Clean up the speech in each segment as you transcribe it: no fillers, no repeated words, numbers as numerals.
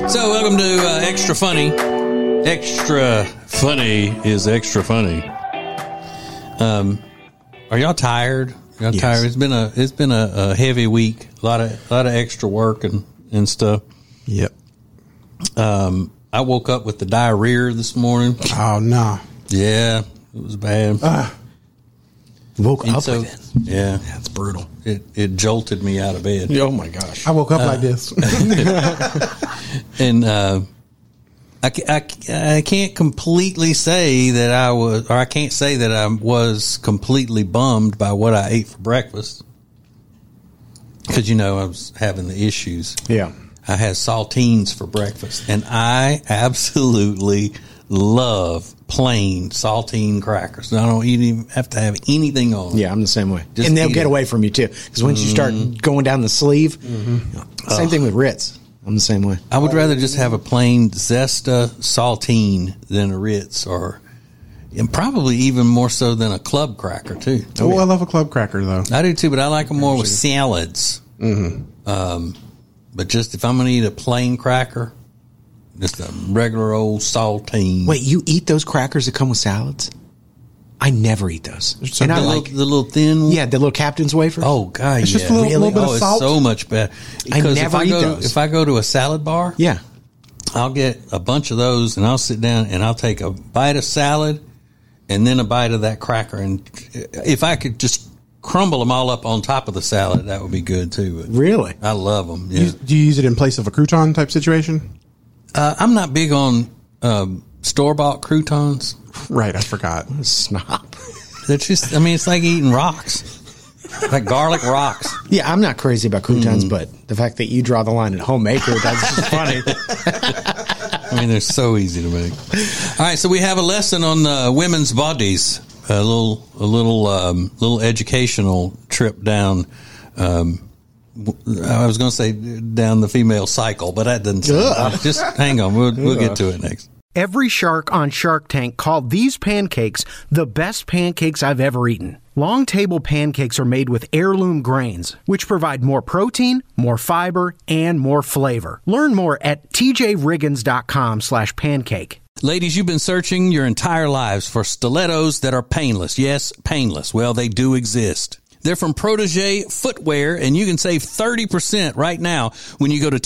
So, welcome to Extra Funny. Extra Funny is extra funny. Are y'all tired? Y'all tired? It's been a heavy week. A lot of extra work and stuff. Yep. I woke up with the diarrhea this morning. Oh no. Yeah, it was bad. Woke up with it. Yeah, that's brutal. It jolted me out of bed. Oh my gosh! I woke up like this, and I can't completely say that I was, or I can't say that I was completely bummed by what I ate for breakfast, because I was having the issues. Yeah, I had saltines for breakfast, and I absolutely love plain saltine crackers. I don't even have to have anything on them. Yeah, I'm the same way. Just and they'll eat get it. away from you too, because once you start going down the sleeve, same thing with Ritz. I'm the same way. I would rather just have a plain Zesta saltine than a Ritz, and probably even more so than a club cracker too. I love a club cracker though. I do too, but I like them more with salads. But just if I'm going to eat a plain cracker, just a regular old saltine. Wait, you eat those crackers that come with salads? I never eat those. And I like the little thin. the little Captain's wafer. Oh God, It's just yeah. a little bit of it's salt. so much better. I Because never eat those. If I go to a salad bar, yeah. I'll get a bunch of those, and I'll sit down and I'll take a bite of salad, and then a bite of that cracker. And if I could just crumble them all up on top of the salad, that would be good too. But Really? I love them. Yeah. Do you use it in place of a crouton type situation? I'm not big on store-bought croutons. Right, I forgot. Snob. That's just, it's like eating rocks, like garlic rocks. Yeah, I'm not crazy about croutons, but the fact that you draw the line at homemaker, that's just funny. They're so easy to make. All right, so we have a lesson on women's bodies, a little educational trip down. I was going to say down the female cycle, but that doesn't sound. Just hang on, we'll get to it next. Every shark on Shark Tank called these pancakes the best pancakes I've ever eaten. Long table pancakes are made with heirloom grains, which provide more protein, more fiber, and more flavor. Learn more at tjriggins.com/pancake. Ladies, you've been searching your entire lives for stilettos that are painless. Yes, painless. Well, they do exist. They're from Protégé Footwear, and you can save 30% right now when you go to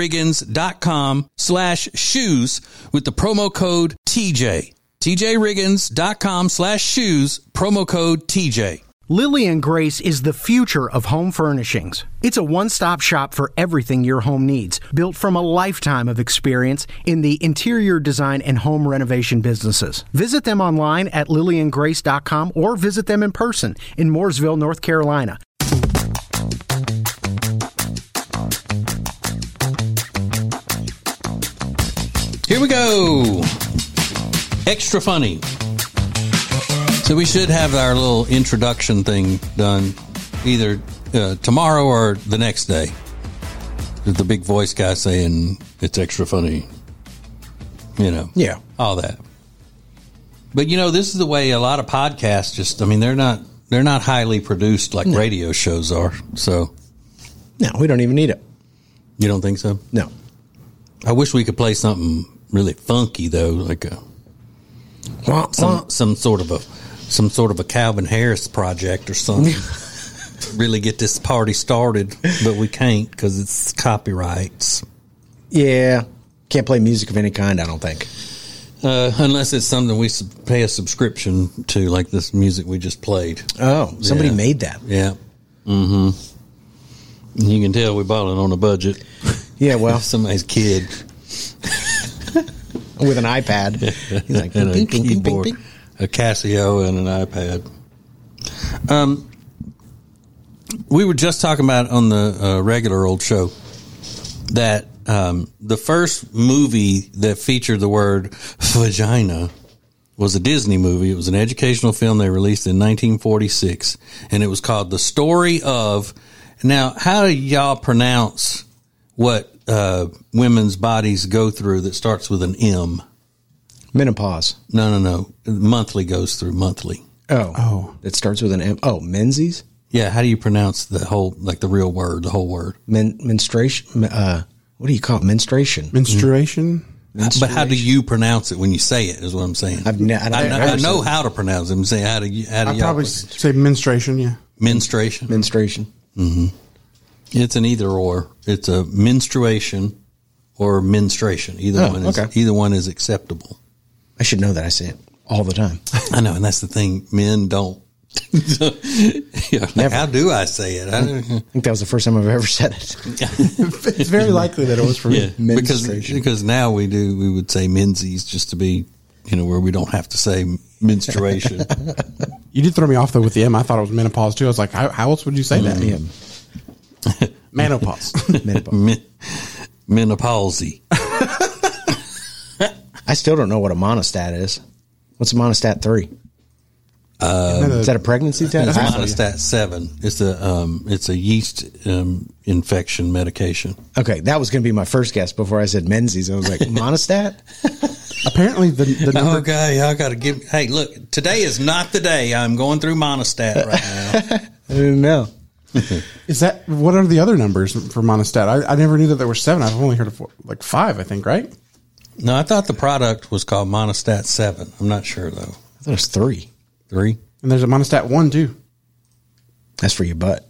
tjriggins.com/shoes with the promo code TJ. tjriggins.com/shoes, promo code TJ. Lily & Grace is the future of home furnishings. It's a one-stop shop for everything your home needs, built from a lifetime of experience in the interior design and home renovation businesses. Visit them online at lilyandgrace.com or visit them in person in Mooresville, North Carolina. Here we go. Extra funny. So we should have our little introduction thing done either tomorrow or the next day. The big voice guy saying it's extra funny. Yeah. All that. But this is the way a lot of podcasts just, they're not highly produced like radio shows are. So No, we don't even need it. you don't think so? No. I wish we could play something really funky though, like some sort of a Calvin Harris project or something. Really get this party started, but we can't because it's copyrights. Yeah. Can't play music of any kind, I don't think. Unless it's something we pay a subscription to, like this music we just played. Oh, somebody made that. Yeah. Mm-hmm. You can tell we bought it on a budget. Yeah, well. Somebody's kid. With an iPad. He's like, and bing, a bing, bing, bing, keyboard, bing. a Casio, and an iPad. We were just talking about on the regular old show that the first movie that featured the word vagina was a Disney movie. It was an educational film they released in 1946, and it was called The Story of... Now, how do y'all pronounce what women's bodies go through that starts with an M? Menopause. No. Monthly goes through monthly. Oh. It starts with an M. Oh, menses? Yeah, how do you pronounce the whole, like the real word, the whole word? Menstruation? what do you call it? Menstruation. Menstruation. But how do you pronounce it when you say it? Is what I'm saying. I know how to pronounce it. I'm saying how do I'd y'all probably say menstruation, yeah. menstruation? menstruation. It's an either or. It's a menstruation or menstruation. Either one is acceptable. I should know that. I say it all the time. I know, and that's the thing. Men don't. How do I say it? I think that was the first time I've ever said it. It's very likely that it was for me. because now we would say menses just to be, where we don't have to say menstruation. You did throw me off though with the M. I thought it was menopause too. I was like, how else would you say that? Yeah. Menopause. Menopause. I still don't know what a monostat is. What's a monostat 3? Is that a pregnancy test? It's Monostat 7. It's a yeast infection medication. Okay, that was going to be my first guess before I said Menzies. I was like, monostat? Apparently the number. Okay, I got to give. Hey, look, today is not the day. I'm going through Monostat right now. I didn't know. Is that, what are the other numbers for monostat? I never knew that there were 7. I've only heard of 5, I think, right? No, I thought the product was called Monostat 7. I'm not sure, though. I thought it was 3. 3? And there's a monostat 1 too. That's for your butt.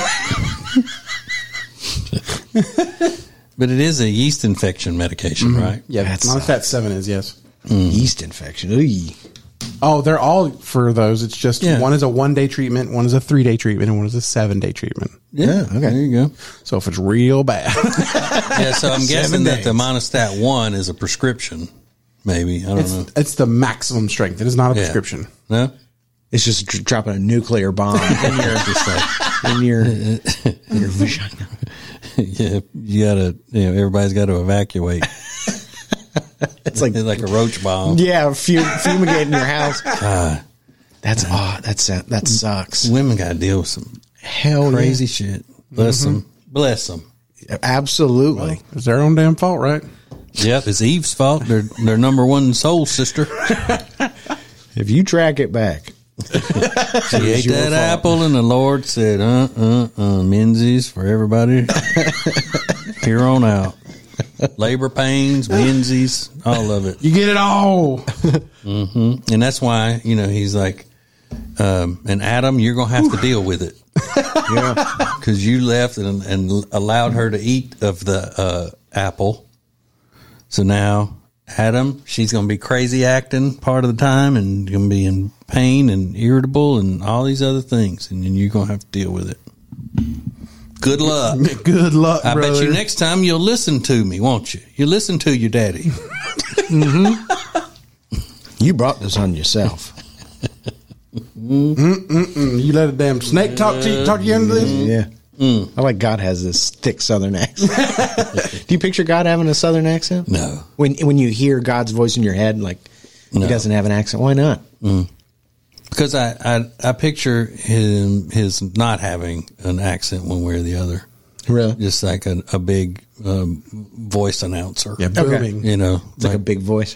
But it is a yeast infection medication, right? Yeah, That's- monostat 7 is, yes. Yeast infection. Ooh. Oh, they're all for those. It's just Yeah. one is a 1-day treatment, one is a 3-day treatment, and one is a 7-day treatment. Yeah, okay. There you go. So if it's real bad. Yeah, so I'm guessing that the days. Monostat 1 is a prescription, maybe. I don't know. It's the maximum strength. It is not a Yeah. prescription. No? It's just dropping a nuclear bomb in your vagina. Yeah, you gotta, everybody's got to evacuate. It's like, It's like a roach bomb. yeah, fumigating your house. That's odd. That sucks. Women got to deal with some Hell crazy shit. Bless them. Bless them. yeah. Absolutely. It's their own damn fault, right? Yep, it's Eve's fault. Their number one soul sister. If you track it back, She ate that apple, and the Lord said, Menzies for everybody here on out. Labor pains, Menzies, all of it. You get it all. And that's why, he's like, and Adam, you're going to have to deal with it. Yeah. Because you left and allowed her to eat of the apple. So now, Adam, she's going to be crazy acting part of the time and going to be in pain and irritable and all these other things. And then you're going to have to deal with it. Good luck. Good luck, I brother. bet you next time you'll listen to me, won't you? You listen to your daddy. you brought this on yourself. You let a damn snake talk to you into this? Yeah. I like God has this thick Southern accent. Do you picture God having a Southern accent? No. When you hear God's voice in your head, like he doesn't have an accent, why not? Because I picture his not having an accent one way or the other. Really? Just like a big voice announcer. Yeah, booming. It's like a big voice.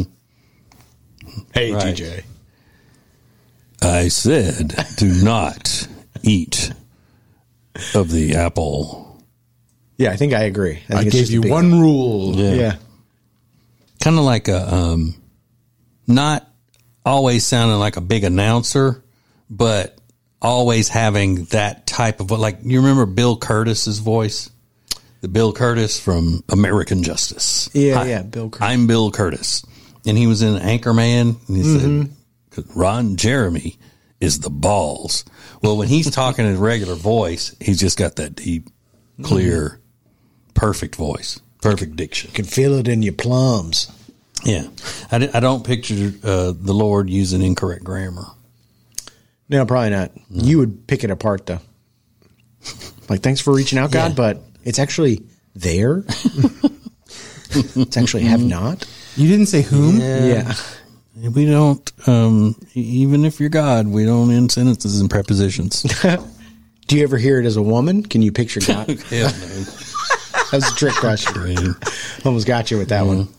Hey, Right. TJ. I said, do not eat of the apple. Yeah, I think I agree. I think it's gave just a you big- one rule. Yeah. Kind of like a, not always sounding like a big announcer, but always having that type of, like, you remember Bill Curtis's voice? The Bill Curtis from American Justice. Yeah, Hi, yeah, Bill Curtis. I'm Bill Curtis. And he was in Anchorman, and he said, Ron Jeremy is the balls. Well, when he's talking in regular voice, he's just got that deep, clear, perfect voice, perfect diction. You can feel it in your plums. Yeah. I don't picture the Lord using incorrect grammar. No, probably not. You would pick it apart, though. Like, thanks for reaching out, God, Yeah. but it's actually there. It's actually have not. You didn't say whom? Yeah. We don't, even if you're God, we don't end sentences and prepositions. Do you ever hear it as a woman? Can you picture God? That Hell no. was a trick question. Almost got you with that one.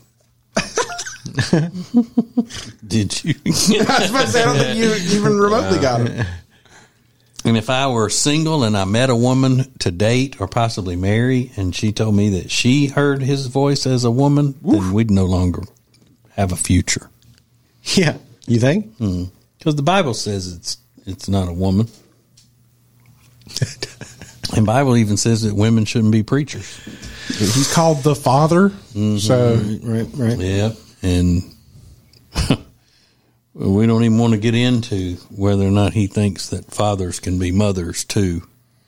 Did you? I was about to say, I don't think you even remotely got it. And if I were single and I met a woman to date or possibly marry, and she told me that she heard his voice as a woman, then we'd no longer have a future. Yeah. You think? Because the Bible says it's not a woman. And Bible even says that women shouldn't be preachers. He's called the Father. So Right. Yeah. And we don't even want to get into whether or not he thinks that fathers can be mothers too.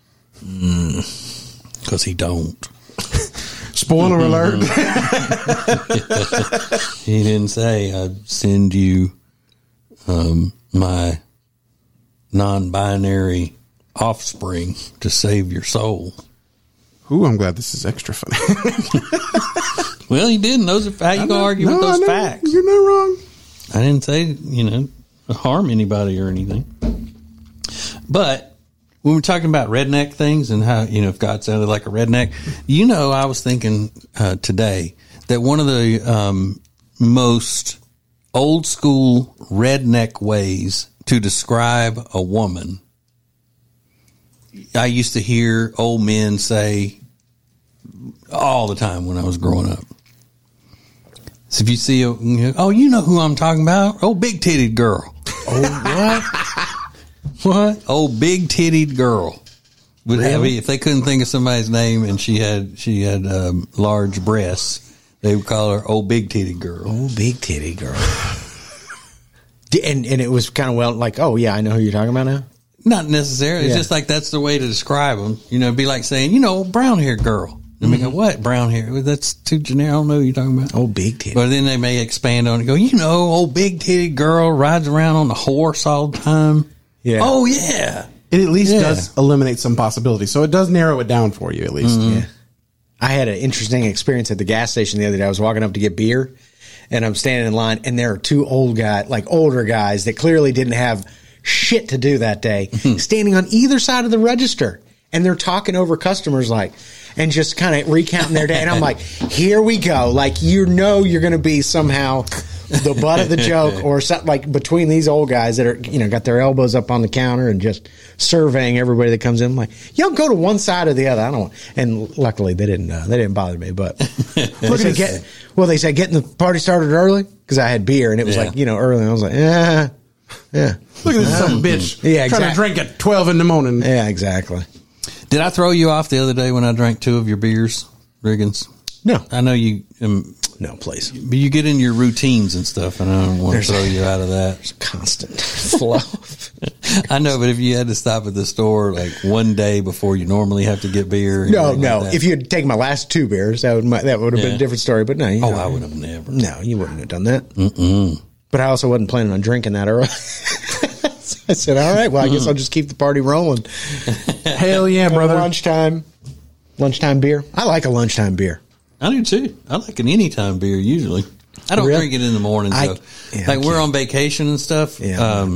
Because he don't. spoiler alert. He didn't say, I send you my non-binary offspring to save your soul. Ooh, I'm glad this is extra funny. Well, he didn't. Those are how you gonna argue with those facts. You're not wrong. I didn't say, harm anybody or anything. But when we're talking about redneck things and how, if God sounded like a redneck, I was thinking today that one of the most old school redneck ways to describe a woman, I used to hear old men say all the time when I was growing up. So if you see, you know who I'm talking about? Oh, big-titted girl. Oh, what? Oh, big-titted girl. Really? If they couldn't think of somebody's name and she had large breasts, they would call her old big-titted girl. Oh, big-titted girl. And it was kind of like, oh, yeah, I know who you're talking about now? Not necessarily. It's Yeah. just like that's the way to describe them. It'd be like saying, brown-haired girl. And they go, what? Brown hair? Well, that's too generic. I don't know what you're talking about. Oh, big titty. But then they may expand on it and go, old big-titted girl rides around on the horse all the time. Yeah. Oh, yeah. It at least does eliminate some possibilities. So it does narrow it down for you, at least. Yeah. I had an interesting experience at the gas station the other day. I was walking up to get beer, and I'm standing in line, and there are two older guys that clearly didn't have shit to do that day, standing on either side of the register. And they're talking over customers and just kind of recounting their day. And I'm like, here we go. You're going to be somehow the butt of the joke or something between these old guys that are, got their elbows up on the counter and just surveying everybody that comes in. I'm like, go to one side or the other. I don't want. And luckily they didn't bother me, but they said getting the party started early because I had beer and it was early. And I was like, yeah. Look at this son of a bitch. Yeah, Trying to drink at 12 in the morning. Yeah, exactly. Did I throw you off the other day when I drank 2 of your beers, Riggins? No. I know you. No, please. But you get in your routines and stuff, and I don't want to throw you out of that. Constant flow. I know, but if you had to stop at the store one day before you normally have to get beer. No. If you had taken my last 2 bears, that would have been a different story. But no. I would have never. No, you wouldn't have done that. Mm-mm. But I also wasn't planning on drinking that early. So I said, all right, well, I guess I'll just keep the party rolling. Hell yeah, brother. Lunchtime beer. I like a lunchtime beer. I do too. I like an anytime beer usually. I don't drink it in the morning though. We're on vacation and stuff. Yeah,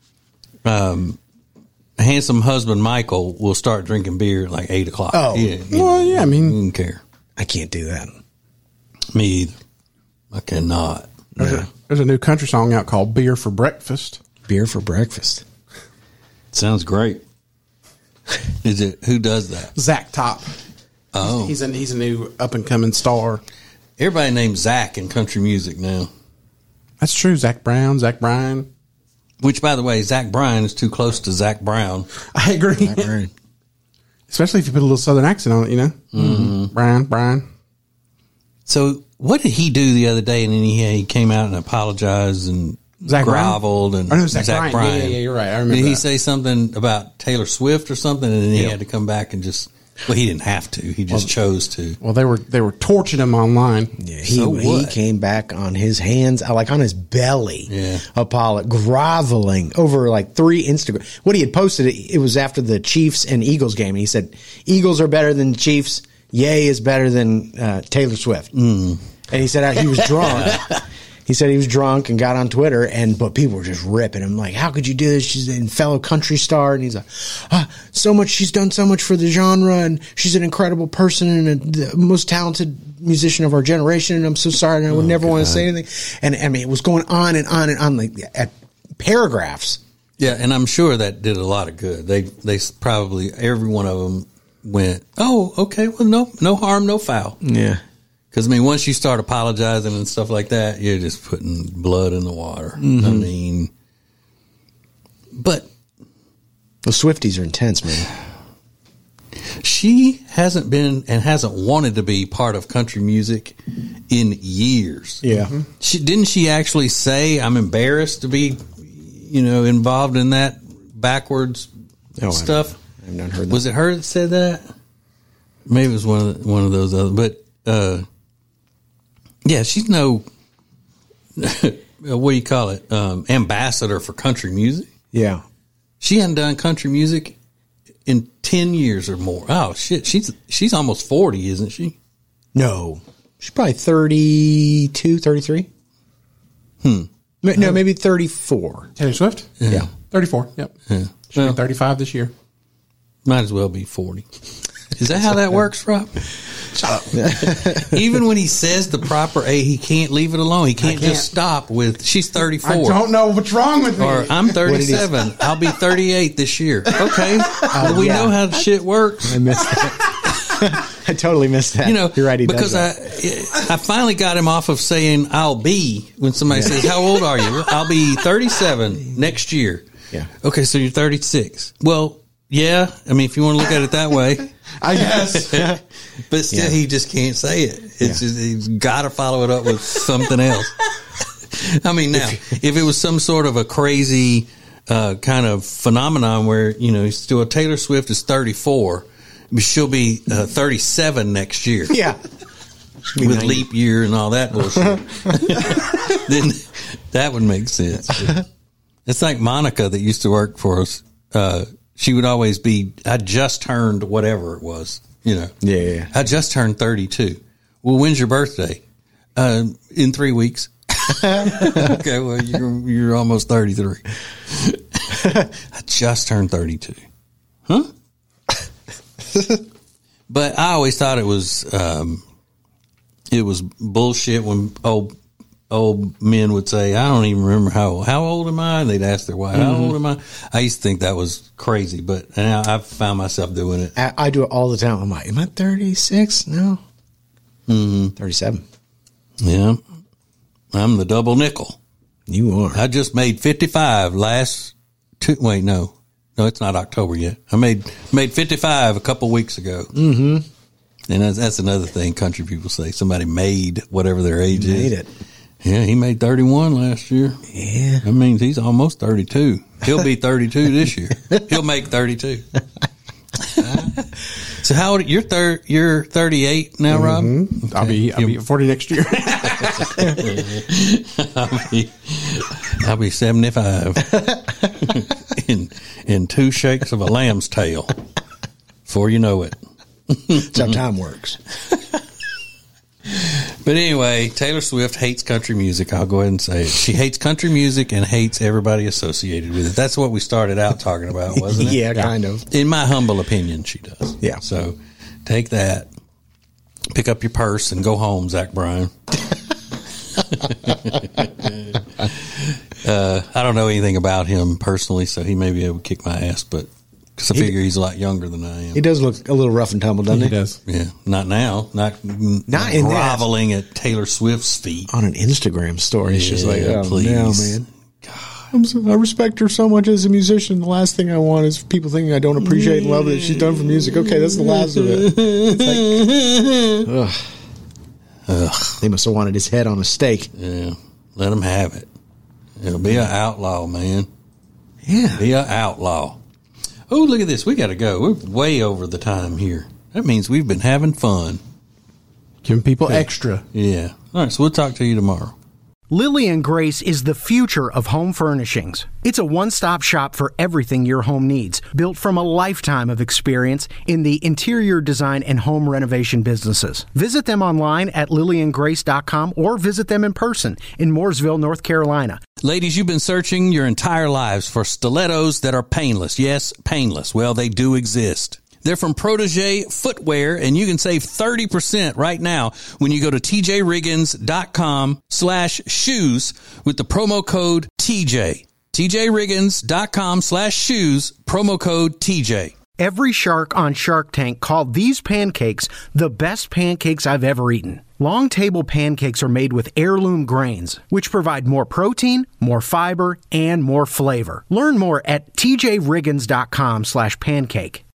handsome husband Michael will start drinking beer at 8 o'clock. Oh, I mean, he didn't care. I can't do that. Me either. I cannot. There's a new country song out called Beer for Breakfast. Beer for breakfast. Sounds great. Is it? Who does that? Zach Top. Oh, He's a new up and coming star. everybody named Zach in country music now. That's true. Zach Brown, Zach Bryan. Which, by the way, Zach Bryan is too close to Zach Brown. I agree. Especially if you put a little Southern accent on it, Mm-hmm. Brian. So what did he do the other day? And then he came out and apologized and Zach groveled. Bryan? And no, Zach Bryan. Yeah, you're right. I remember Did he that. say something about Taylor Swift or something? And then he had to come back and just... Well, he didn't have to. He just chose to. Well, they were torching him online. Yeah, he came back on his hands, on his belly, groveling over 3 Instagram. What he had posted, it was after the Chiefs and Eagles game. And he said, Eagles are better than Chiefs. Ye is better than Taylor Swift. And he said he was drunk. He said he was drunk and got on Twitter, but people were just ripping him like, "How could you do this? She's a fellow country star." And he's like, she's done so much for the genre, and she's an incredible person and the most talented musician of our generation. And I'm so sorry, and I would never want to say anything. And I mean, it was going on and on and on, at paragraphs Yeah, and I'm sure that did a lot of good. They probably, every one of them went, oh, okay, well, no harm, no foul. Yeah. Because, I mean, once you start apologizing and stuff like that, you're just putting blood in the water. Mm-hmm. I mean, but the Swifties are intense, man. She hasn't been and hasn't wanted to be part of country music in years. Yeah. Mm-hmm. Didn't she actually say, I'm embarrassed to be, involved in that backwards stuff? I've not heard that. Was it her that said that? Maybe it was one of those other, but, yeah, she's no, what do you call it? Ambassador for country music. Yeah. She hadn't done country music in 10 years or more. Oh shit. She's almost 40, isn't she? No, she's probably 32, 33. No, maybe 34. Taylor Swift? Yeah. 34. Yep. Yeah. She'll be 35 this year. Might as well be 40. Is that how that works, Rob? Shut up. Even when he says the proper age, he can't leave it alone. He can't just stop with, she's 34. I don't know what's wrong with me. Or I'm 37. I'll be 38 this year. Okay. Well, we know how shit works. I missed that. I totally missed that. You're right. He because does I finally got him off of saying I'll be when somebody says, how old are you? I'll be 37 next year. Yeah. Okay. So you're 36. Well, yeah. I mean, if you want to look at it that way, I guess. but still, he just can't say it. It's just, he's got to follow it up with something else. I mean, now, if it was some sort of a crazy kind of phenomenon where, still Taylor Swift is 34, but she'll be 37 next year. Yeah. With leap year and all that bullshit. Then that would make sense. It's like Monica that used to work for us. She would always be, I just turned whatever it was, Yeah. I just turned 32. Well, when's your birthday? In 3 weeks. Okay, well, you're almost 33. I just turned 32. Huh? But I always thought it was bullshit when old men would say, I don't even remember how old am I? And they'd ask their wife, how old am I? I used to think that was crazy, but now I've found myself doing it. I do it all the time. I'm like, am I 36? No. 37. Yeah. I'm the double nickel. You are. I just made 55 wait, no, it's not October yet. I made 55 a couple weeks ago. Mm-hmm. And that's another thing country people say. Somebody made whatever their age is. Made it. Yeah, he made 31 last year. Yeah. That means he's almost 32. He'll be 32 this year. He'll make 32. So how old you're 38 now, Rob? Mm-hmm. Okay. I'll be 40 next year. I'll be 75 in 2 shakes of a lamb's tail before you know it. That's how time works. But anyway, Taylor Swift hates country music. I'll go ahead and say it. She hates country music and hates everybody associated with it. That's what we started out talking about, wasn't it? Yeah, kind of. In my humble opinion, she does. Yeah. So take that, pick up your purse, and go home, Zach Bryan. I don't know anything about him personally, so he may be able to kick my ass, but because I figure he's a lot younger than I am. He does look a little rough and tumble, doesn't he? He does. Yeah, not now. Not in groveling at Taylor Swift's feet. On an Instagram story, it's just like, oh, please. no, man. I respect her so much as a musician. The last thing I want is people thinking I don't appreciate and love that she's done for music. Okay, that's the last of it. It's like, ugh. They must have wanted his head on a stake. Yeah, let him have it. It'll be an outlaw, man. Yeah. Be an outlaw. Oh, look at this. We got to go. We're way over the time here. That means we've been having fun. Giving people extra. Yeah. All right, so we'll talk to you tomorrow. Lily and Grace is the future of home furnishings. It's a one-stop shop for everything your home needs, built from a lifetime of experience in the interior design and home renovation businesses. Visit them online at lilyandgrace.com or visit them in person in Mooresville, North Carolina. Ladies, you've been searching your entire lives for stilettos that are painless. Yes, painless. Well, they do exist. They're from Protege Footwear, and you can save 30% right now when you go to tjriggins.com/shoes with the promo code TJ. TJRiggins.com/shoes, promo code TJ. Every shark on Shark Tank called these pancakes the best pancakes I've ever eaten. Long table pancakes are made with heirloom grains, which provide more protein, more fiber, and more flavor. Learn more at TJRiggins.com/pancake.